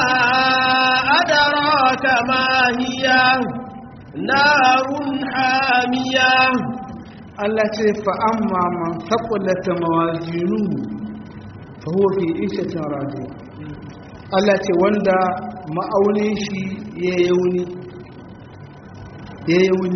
أدراك ما هي نار حامية التي فأما من ثقلت موازينه فهو في عيشة راضية التي وندى ma'aunin ya yauni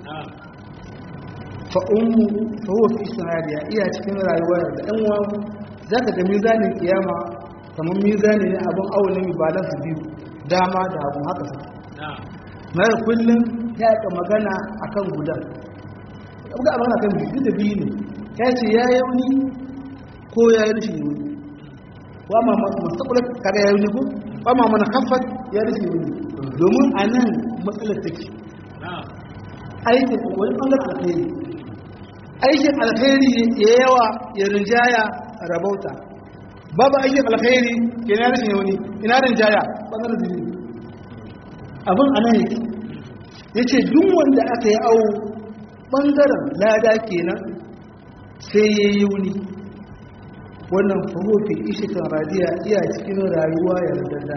fa'ummu fahuwa fi sanariya iya cikin rayuwa da ɗan wa za ka ga mizanin kiyama kamar mizani ne abin aunin ibadan su biyu dama da abin haka su mai kullum ya yi magana a kan gudan abuga abin akan biyu da biyu ne ya ce ya yauni ko ya yi rashin yauni wa ma masu kula kaga ya yauni ko wa ma mana kafat ya rashin yauni domin a nan matsalar take aikin wani ɓangar alkhairi aikin alkhairi ya yawa ya rinjaya rabauta babu aikin alkhairi ke na rashin yauni ina rinjaya ɓangar zini abin a nan yake ya ce duk wanda aka yi awo ɓangaren lada kenan sai ya yi yauni wannan fahofi ishikan radiya iya cikin rayuwa ya radada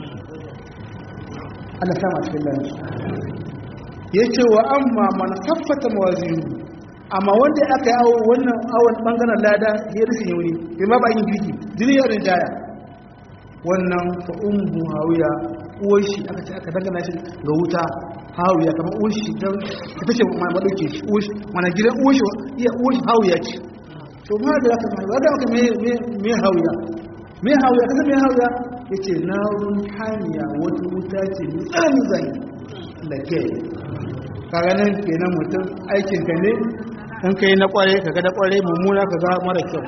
ana sama cikin lansu ya ce wa amma mana kaffata mawazinu amma wanda aka yi awo wannan awon ɓangaren lada ya rashin yauni bai ma ba yin girki duniyar rinjaya wannan fa'umbu hawiya uwar shi aka ce aka dangana shi ga wuta hawiya kamar uwar shi don ta ce maɗauke shi mana gidan uwar shi hawiya ce to ma da aka mai wadda aka mai hawiya kasa mai hawiya ya ce narun hamiya wata wuta ce mai tsananin zai da ke kaganin kenan mutum aikinka ne in ka yi na kware ka ga da kware mummuna ka ga mara kyau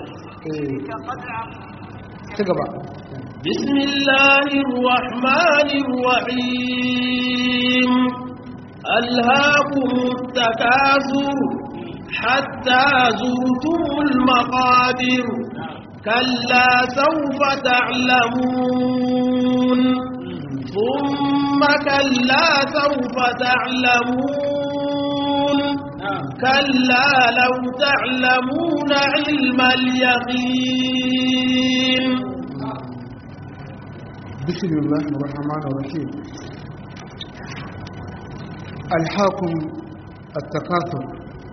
ci gaba بسم الله الرحمن الرحيم ألهاكم التكاثر حتى زرتم المقابر كلا سوف تعلمون ثم كلا سوف تعلمون كلا لو تعلمون علم اليقين بسم الله الرحمن الرحيم ألهاكم التكاثر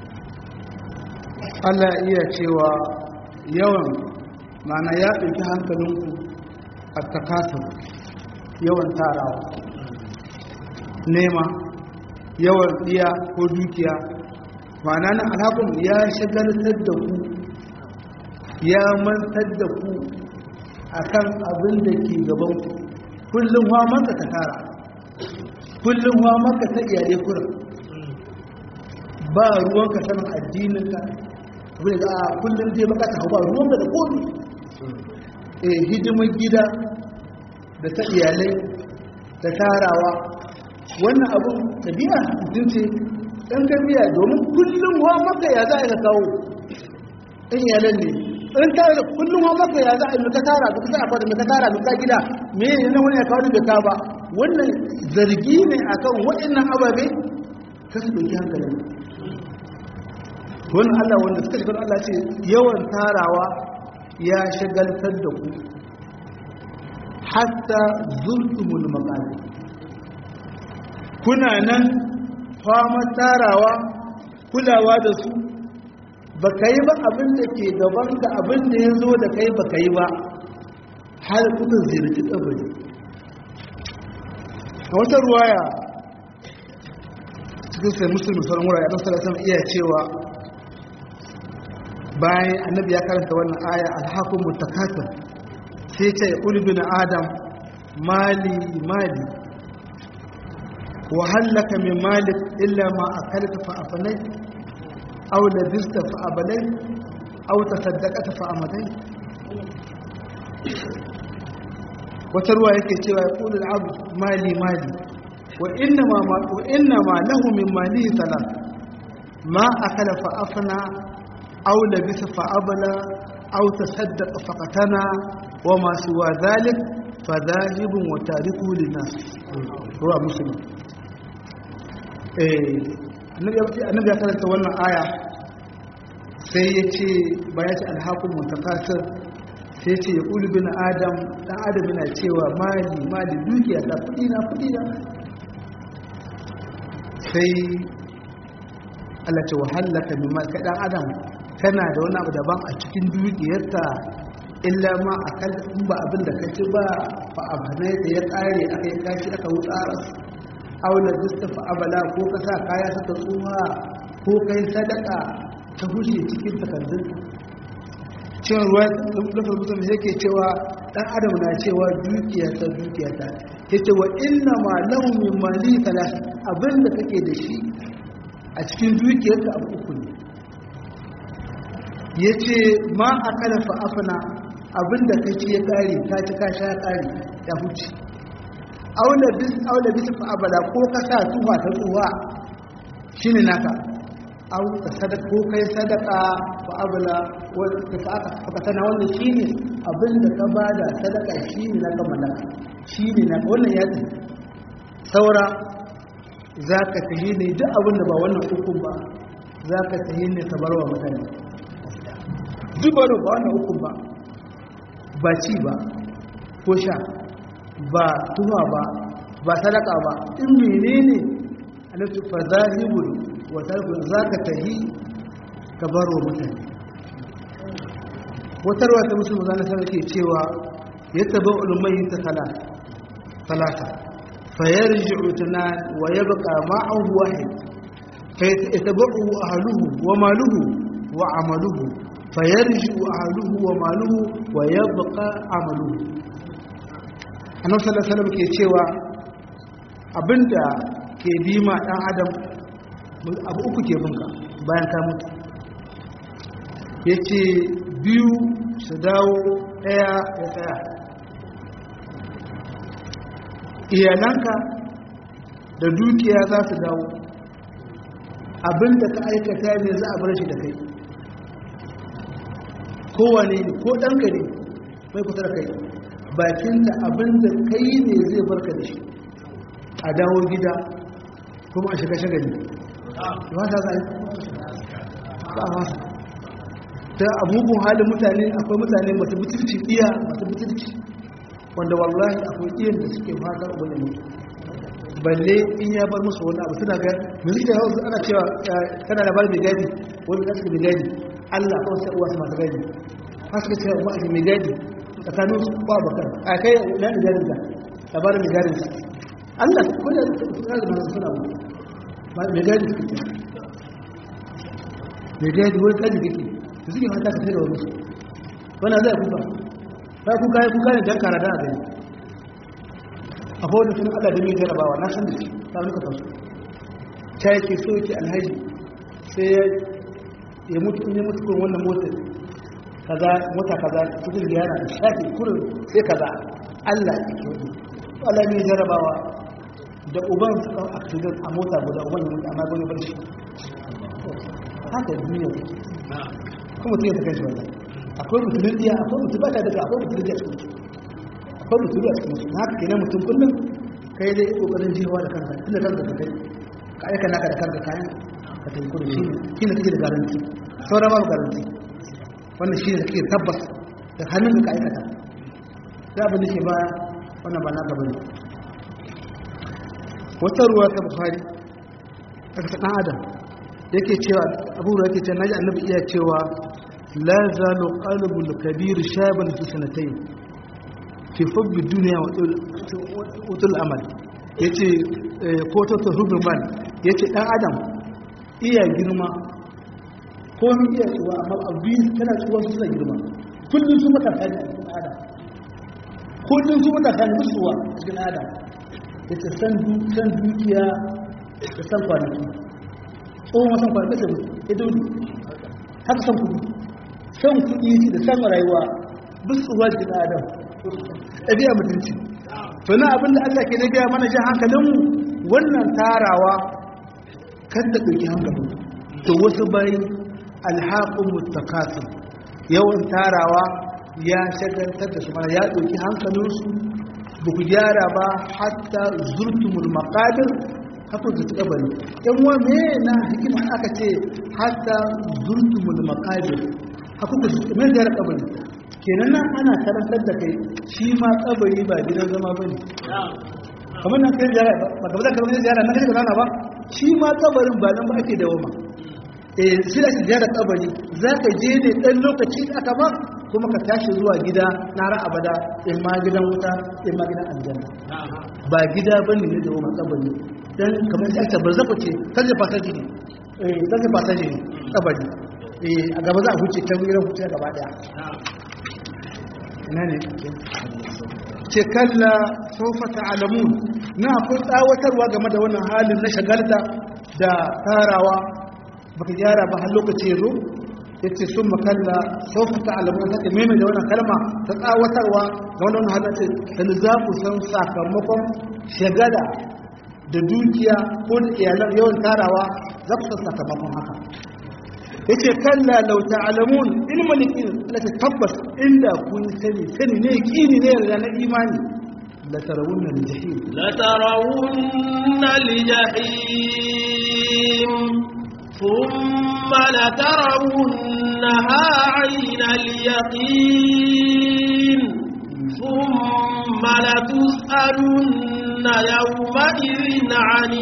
Allah iya cewa yawan mana ya ɗauki hankalinku a takasur yawan tarawa nema yawan ɗiya ko dukiya mana na alhakun ya shagaltar da ku ya mantar da ku akan abin da ke gabanku kullum wa maka ta tara kullum wa maka ta iyalai kurin ba ruwanka sanin addininka abin da kullum zai maka ta hau ba ruwanka da komi hidimar gida da ta iyalai da tarawa wannan abin tabi'a mutum ce ɗan tabi'a domin kullum wa maka ya za a yi kawo ɗan iyalan ne in tare da kullum wa maka ya za a yi maka tara da kusa a fada maka tara maka gida me ne na wani ya kawo da ka ba wannan zargi ne akan waɗannan ababe ka su ɗauki hankalin wannan Allah wanda suka shigar Allah ce yawan tarawa ya shagaltar da ku hatta zultumul maqali kuna nan fama tarawa kulawa da su baka yi ba abin da ke gaban da abin da ya zo da kai baka yi ba har kudin ziyarci kabari. A wata ruwaya cikin sai musulmi sauran wurare a ɗan iya cewa bayan annabi ya karanta wannan aya alhakum mutakasir sai ce ulubin adam mali mali wa hallaka min malik illa ma akalta fa afanai aw labista fa abalai aw tasaddaqata fa amadai. wata ruwa yake cewa yaqulu al-abd mali mali wa inna ma lahu min malihi salat ma akala fa afna aw labisa fa abala aw tasaddaqa fa qatana wa ma siwa dhalik fa dhahibun wa tariku lin-nas. ruwa muslim. annabi ya karanta wannan aya sai yace bayan shi alhaqul mutakasir sai ce ya ƙuli bin adam ɗan adam yana cewa mali dukiya ta kudi na sai Allah ce wahallaka min ma ɗan adam kana da wani abu daban a cikin dukiyarta illa ma akal in ba abin da kace ba fa abanai da ya kare aka yi kashi aka wutsara aula dista fa abala ko ka sa kaya suka tsuha ko kai sadaka ta hushe cikin takardun cewa ruwa lafar musamman yake cewa ɗan adam na cewa dukiyata ya ce wa inna ma launin mali talas abinda kake da shi a cikin dukiyarka abu uku ne. ya ce ma a kada fa'afana abinda ka ci ya ƙari ka ci ka sha ƙari ya huce aula bisa fa'abala ko ka sa tuha ta tsuwa shi ne naka au ka sadaka ko kai sadaka fa'abala aka tana wannan shi ne abinda ka bada sadaka shi ne na mallaka shi ne na wannan ya ce saura za ka tahi ne duk abinda ba wannan hukun ba za ka tahi ne ka barwa mutane duk ba wannan hukun ba ci ba ko sha ba tuwa ba sadaka ba in menene alatu fa zahibul wa tarku za ka tahi ka barwa mutane. wata ruwa ta musulman zana sanar ke cewa ya taba ulmai ta talata fayar ji'utuna wa ya baka ma'ahu wahid ya taba ahaluhu wa maluhu wa amaluhu fayar ji'u ahaluhu wa maluhu wa ya baka amaluhu. annabi sallallahu alaihi wasallam ke cewa abinda ke bi ma dan adam abu uku ke binka bayan ka mutu yace biyu su dawo ɗaya ya tsaya. iyalanka da dukiya za su dawo abinda ka aikata ne za a bar shi da kai kowane ne ko ɗanka ne mai kusa da kai bakinta abinda kai ne zai barka da shi a dawo gida kuma a shiga shagali ba ta za a yi ba a wasa ta abubuwan halin mutane akwai mutane masu mutunci iya masu mutunci wanda wallahi akwai iyan da suke fatar wani mutu balle in ya bar musu wani abu suna ga mai da hausa ana cewa kana da bar mai gadi wani da suka mai gadi Allah kawai sai uwa su masu gadi har suka cewa ba a mai gadi tsakanin su ba bakar a kai na da gadin ka labarin mai gadin ka Allah ko da suna da masu suna abu mai gadi suka ce mai gadi wani kaji kake da suke mata ka sai da wani su wani zai kuka ba kuka ne don karada a gani a kowane sunan Allah da mai jarabawa na san da shi ta muka tasu ta yake so yake alhaji sai ya mutu in ya mutu kun wannan mota kaza cikin yana da shafi kurin sai kaza Allah ya ke wani Allah mai jarabawa da uban su kan accident a mota guda uban ya mutu amma gwani bar shi haka duniya kuma mutum ya ta kai shi wannan akwai mutumin iya akwai mutum ba ta daga akwai mutum da cikin akwai mutum da cikin na haka kenan mutum kullum kai dai kokarin jiwa da kanka tunda kanka ka kai ka aika naka da kanka kayan ka tafi kudu shi ne kake da garanti sauran babu garanti wannan shi ne da kake tabbas da hannun ka aikata za abin da ke baya wannan ba naka bane. wata ruwa ta bukhari ta ɗan adam yake cewa abubuwa yake cewa naji annabi iya cewa لا زال قلب الكبير شابا في سنتين fi hubbi duniya wa utul amal yace ko to hubbi mal yace dan adam iya girma ko mun iya tsuwa amma abu tana tsuwa su suna girma kullum su matasa ne a cikin adam kullum su matasa ne tsuwa a cikin adam yace san dukiya da san kwanaki tsohon san kwanaki da ya dole haka san kuɗi da san rayuwa duk tsuwa cikin adam ɗabi'a mutunci to na abin da Allah ke da gaya mana jan hankalinmu wannan tarawa kan da ɗauki hankalin to wasu bayan alhaƙun mutakasir yawan tarawa ya shagantar da su mana ya ɗauki hankalinsu ba ku gyara ba hatta zurtumul maƙadir haka zuci ƙabari yan wa me na hikima aka ce hatta zurtumul maƙadir haka ku zuci mai gyara ƙabari kenan nan ana karantar da kai shi ma ƙabari ba gidan zama ba ne kamar nan kai ziyara ba ka bada kamar ziyara na kai ka zana ba shi ma ƙabarin ba nan ba ake dawoma shi da shi ziyara ƙabari za ka je ne ɗan lokaci aka ba kuma ka tashi zuwa gida na har abada in ma gidan wuta in ma gidan aljanna ba gida bane ne da wannan kabari dan kamar sai ta barzafa ce kaje fasaji ne kaje fasaji ne kabari a gaba za a huce ta gidan huce gaba daya ina ne ce kalla sawfa ta'lamun na akwai tsawatarwa game da wannan halin na shagalta da tarawa baka gyara ba har lokaci yazo yace sun makalla sauka ta alamun ta meme da wannan kalma ta tsawatarwa ga wannan halatta da za ku san sakamakon shagala da dukiya ko da iyalan yawan tarawa za ku san sakamakon haka yace kalla law ta'lamun ilmul yaqin la tabbas inda kun sani ne yaqini ne na imani la tarawunna al-jahim ثم لترونها عين اليقين ثم لتسألن يومئذ عن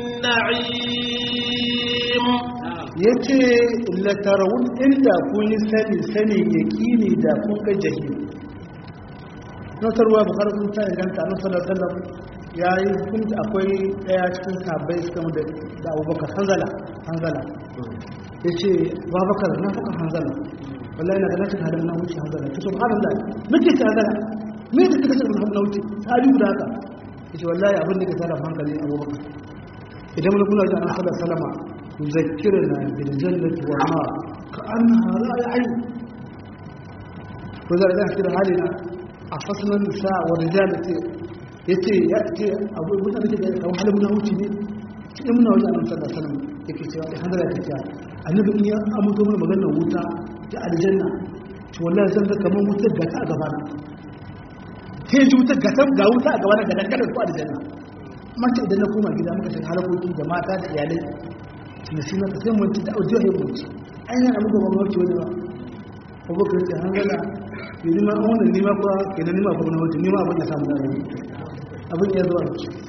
النعيم yace la tarawun inda kun sani yaqini da kun ga jahim nasarwa bukhari sun ta inganta annabi sallallahu alaihi wasallam yayi hukunci akwai daya cikin sahabbai suka da Abubakar Hanzala yace Abubakar na fuka Hanzala wallahi na ganin halin na wuce Hanzala to subhanallah muke ta Hanzala me da kike cikin na wuce hali guda haka yace wallahi abin da ke tsara hankali Abubakar idan mun kula da annabi sallallahu alaihi wasallam yuzakkiruna bil jannati wa nar ka'annaha ra'ayi ko da kira halina afasna nisa wa rijalati yace ya ce abu mutane da kawo halin muna wuce ne cikin muna wajen annabi sallallahu alaihi wasallam yake cewa hadara ta ce annabi in ya amuto mana maganar wuta ta aljanna to wallahi zan ga kaman wutar da ta a gaba na sai ji wutar ga wuta a gaba na ga dangane ko aljanna mace idan na koma gida muka shiga halakoki da mata da iyalai nasina ta sai mun ci da audio ya mutu aina na muka gwamnati wani ba abubakar ce hangala yanzu ma wannan nima kuwa kenan nima ba gwamnati nima abin ya samu dare abin ya zuwa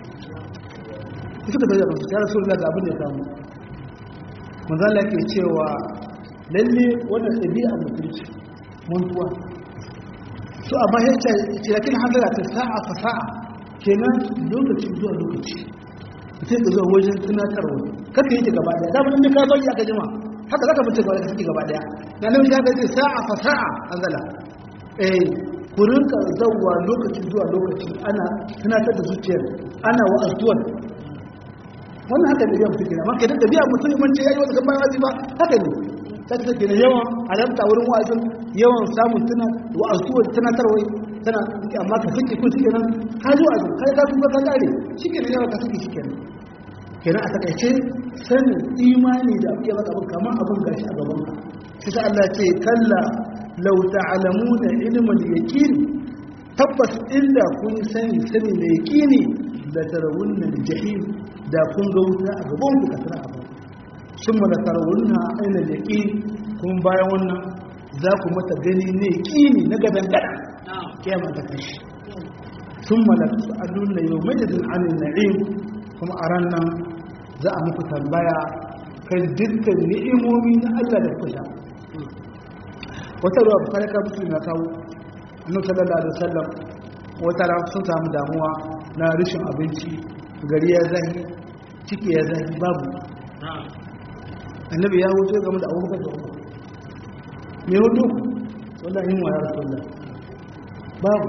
suka tafiya ba su tara sun daga abin da ya samu manzala ke cewa lalle wannan ɗabi'a mutunci mantuwa to amma ya ce yakin hadara ta sa'a fa sa'a kenan lokaci zuwa lokaci sai ka zuwa wajen tunatarwa kaka yi ta gaba daya da mun ka bari aka jima haka zaka fice gaba kake gaba daya na nan ya ga sa'a fa sa'a manzala ku rinka zawwa lokaci zuwa lokaci ana tunatar da zuciyar ana wa'azuwar wannan haka da yawan fikira amma kidan dabi'a mutum man ce yayi wata bayan wajiba haka ne sai take ne yawan alamta wurin wa'azin yawan samun wa'azuwar tunatarwa tana amma ka fike ko shikenan ka ji wa'azin kai ka tuba ka kare shikenan yawa ka fike shikenan kenan a takaice sanin imani da abu ya baka abin kamar abin gashi a gaban ka sai Allah ce kalla law ta'lamuna ilmal yaqin tabbas illa kun sani da yaqini la tarawunna al-jahim da kun ga wuta a gaban ku kasara abu summa la tarawunna ayna al-yaqin kun bayan wannan za ku mata gani ne yaqini na gaban gada kiyama ta kashi summa la tusaluna yawmaidin 'anil na'im kuma a ranar za a muku tambaya kan dukkan ni'imomi na Allah da kuka sha wata ruwa bukari ka musu na kawo annabi sallallahu alaihi wasallam wata ran sun samu damuwa na rashin abinci gari ya zahi ciki ya zahi babu annabi ya wuce game da abubakar da umar me hudu wallahi yin wayar rasulullah babu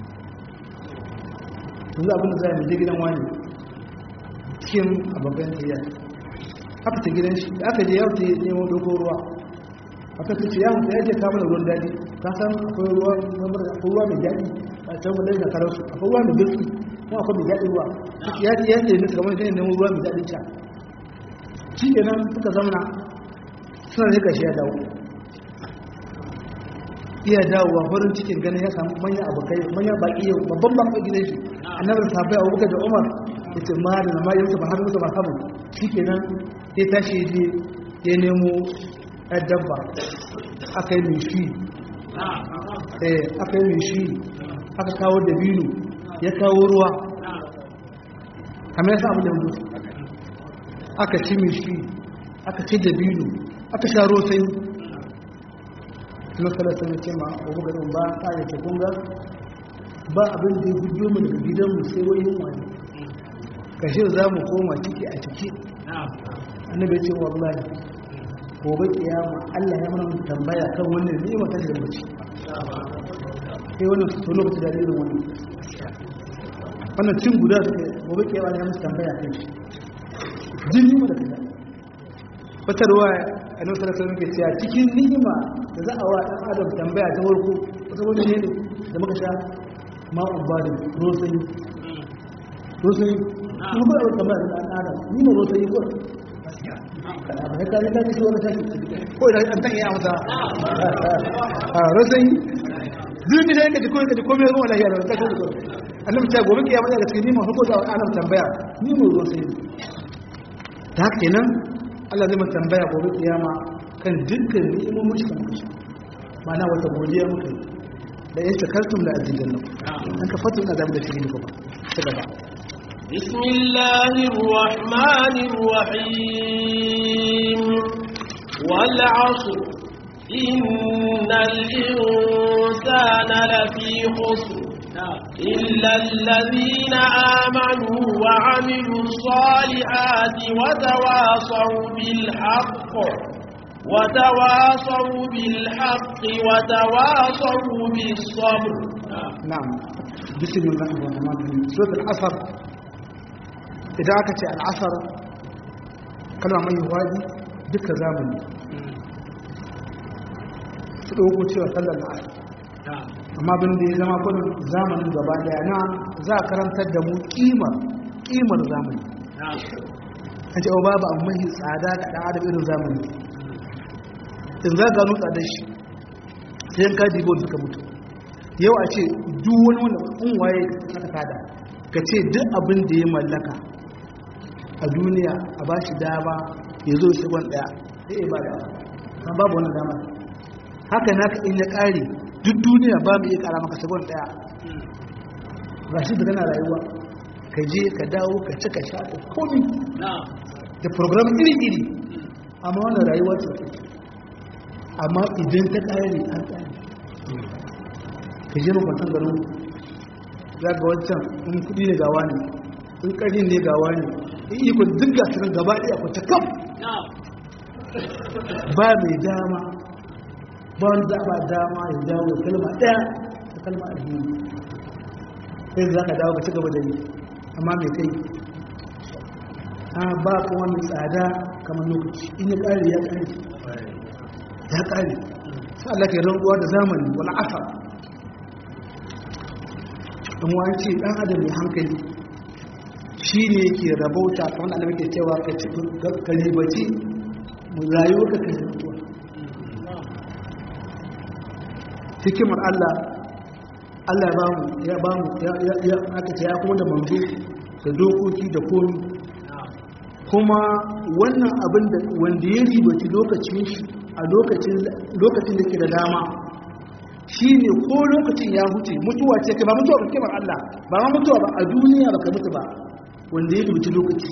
yanzu abin da za mu je gidan wani cikin ababen tayya aka ta gidan shi aka je yau ta nemo dogon ruwa aka ta ce yawon ta yaje kama da ruwan daji ka san akwai ruwa mai daɗi a can wadda na karar su akwai ruwa mai birki kuma akwai mai daɗi ruwa ya ce nisa kamar shi ne nemo ruwa mai daɗin can shi ke nan suka zamana suna rika shi ya dawo iya dawowa farin cikin ganin ya samu manyan abokai manyan baƙi yau babban baƙi gidan shi annabar sabai a wuka da umar ya ce ma da nama yanzu ba har musu ba samu shi ke nan ya tashi je ya nemo ɗan dabba aka yi mishi aka kawo dabino ya kawo ruwa kamar yasa abu da mutu aka ci mishi aka ci dabino aka sha rosai na salasa na ce ma abu garin ba a yake kunga ba abin da ya gudu mu daga gidanmu sai wani wani kashe za mu koma ciki a ciki annabi ya ce wallahi gobe kiyama Allah ya mana tambaya kan wannan ni'ima ta da mace sai wannan to lokacin da irin wannan cin guda suke gobe kiyama ya musu tambaya kai jin ni'ima da kaza wata ruwa annabi sallallahu alaihi wasallam ke cewa cikin ni'ima da za a wa dan adam tambaya ta farko wata wani ne da muka sha ma'un badin rosayi kuma ba da tambaya da dan adam ni ne rosayi ko kada ba ka ne kaji wani tashi ko idan an tan iya masa rosayi duk da yake ko komai ruwa lafiya da kaji ko annabi ta gobe kiyama da cikin ni'ima ko da annabi tambaya ni ne rosayi ta kenan Allah zai mata tambaya gobe kiyama kan dukkan ni'imomin shi kan kashi mana wata godiya muka da yake kartum da ajidan nan an ka fatu ina zamu da shi ne kuma ta gaba bismillahir rahmanir rahim wal 'asr innal insana lafi khusr إلا الذين آمنوا وعملوا الصالحات وتواصوا بالحق وتواصوا بالصبر. نعم. بسم الله الرحمن الرحيم. سورة العصر إذا أكت العصر كلمة من يوادي ذكر زمن. سأقول شيء صلى العصر. amma bin da ya zama kudin zamanin gaba daya na za a karantar da mu kimar zamani a ce babu abu mai tsada ga ɗan adam irin zamani in za gano tsadar shi sai yanka dibo suka mutu yau a ce duk wani wanda in waye aka tada ka ce duk abin da ya mallaka a duniya a ba shi dama ya zo shigon ɗaya sai ba da kan babu wani dama haka naka in ya ƙare duk duniya ba mu iya kara maka sabon daya ba shi da kana rayuwa ka je ka dawo ka ci ka sha komi da program iri-iri amma wannan rayuwa ce amma idan ta kare an kare ka je makwatan garin za ga wancan in kudi ne gawa ne in ƙarfi ne gawa ne in ikon duk gasirin gaba ɗaya kwata kam ba mai dama ba wani zaɓa dama ya dawo kalma ɗaya da kalma alheri sai za ka dawo ka ci gaba da yi amma mai kai ba kuma mai tsada kamar lokaci in ya ƙare ya ƙare sai Allah ke rantsuwa da zamani wani asar in wani ce ɗan adam mai hankali shi ne ke rabauta kamar Allah ke cewa ka ribaci rayuwa ka kai mutuwa hikimar Allah ya ba mu ya aka ce ya kuma da manzo da dokoki da komi kuma wannan abin da wanda ya ribaci lokacin shi a lokacin da ke da dama shi ne ko lokacin ya huce mutuwa ce ba mutuwa ba hikimar Allah ba ma mutuwa ba a duniya ba ka mutu ba wanda ya ribaci lokaci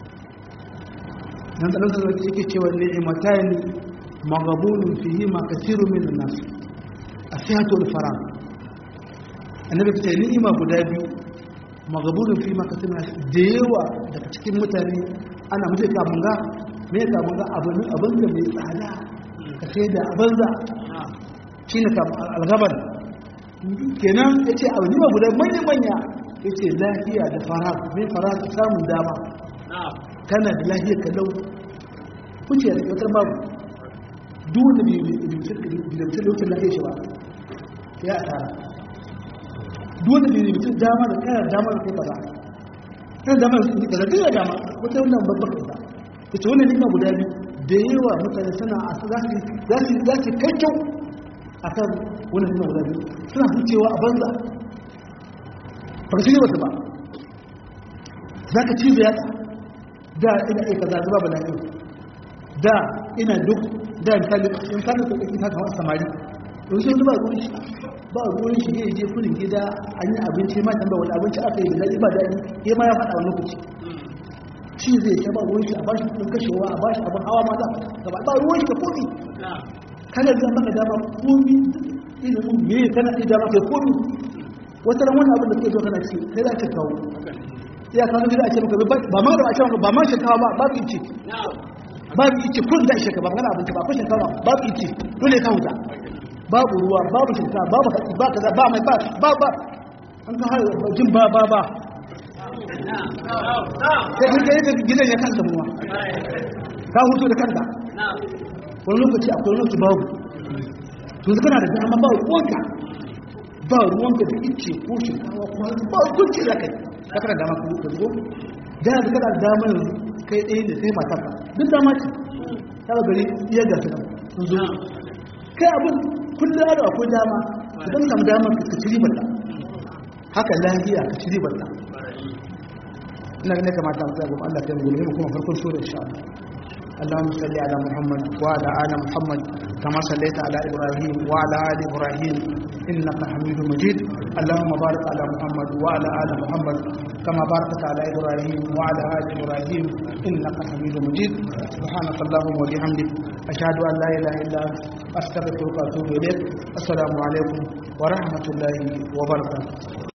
nan da nan yake cewa ni'matani maghbunun fihi ma kathirun min an-nas asihatu al-farag annabi ta ni'ima guda biyu magabudun fi makasina da yawa daga cikin mutane ana mace kamunga mai kamunga abin da mai tsada ka sai da abanza shi ne algabar kenan ya ce abu nima guda manya-manya ya ce lafiya da fara mai fara ta samun dama kana da lafiya kalau kuce da ƙasar babu duwanda bai bilimcin lokacin lafiya shi ba ya a tara duwanda bai bilimcin dama da kanar dama da kai kaza kan dama da kai kaza duk da dama wata wannan babban kaza ta ce wannan nima guda biyu da yawa mutane suna a za su kai kyau a kan wannan nima guda biyu suna cewa a banza ba ka shirya wata ba za ka ci ziyata da ina aika za zuba ba lafiya da ina duk da misali in kana so kake haka wasu samari don sai ba ruwan shi ba ruwan shi ne je kudin gida an yi abinci ma tamba wani abinci aka yi da daɗi ba daɗi ya ma ya faɗa wani lokaci shi zai ta ba ruwan shi a bashi kudin kashewa a bashi abin hawa ma za ka ba ruwan shi ka komi kana zan maka dama komi ilimin me kana iya dama kai komi wata ran wani abin da ke zo kana ci sai za ka kawo ya kawo gida a ce maka ba ma da a ce maka ba ma shakawa ba ba ki ci babu ice kun da ishe ka ba kana abinci ba ko shakawa babu ice dole ka huta babu ruwa babu shirka babu hatsi ba kaza ba mai ba an ka har jin ba sai kun kai gidan ya kanta muwa ka hutu da kanta wani lokaci akwai lokaci babu to zaka na da dama ba ruwanka da ice ko shirkawa ko ba kunci da kai ka fara dama ku zo da zaka da dama kai ɗaya ne sai matarka duk dama ce ta gari iya gasa sun zo kai abin kullum da akwai dama ka don samu damar ka ci ribar ta haka lafiya ka ci ribar ta ina ne kamata mu tsaya Allah ta yi mu kuma farkon sura insha Allah اللهم صل على محمد وعلى آل محمد كما صليت على إبراهيم وعلى آل إبراهيم إنك حميد مجيد اللهم بارك على محمد وعلى آل محمد كما باركت على إبراهيم وعلى آل إبراهيم إنك حميد مجيد سبحانك اللهم وبحمدك أشهد أن لا إله إلا أنت أستغفرك وأتوب إليك السلام عليكم ورحمة الله وبركاته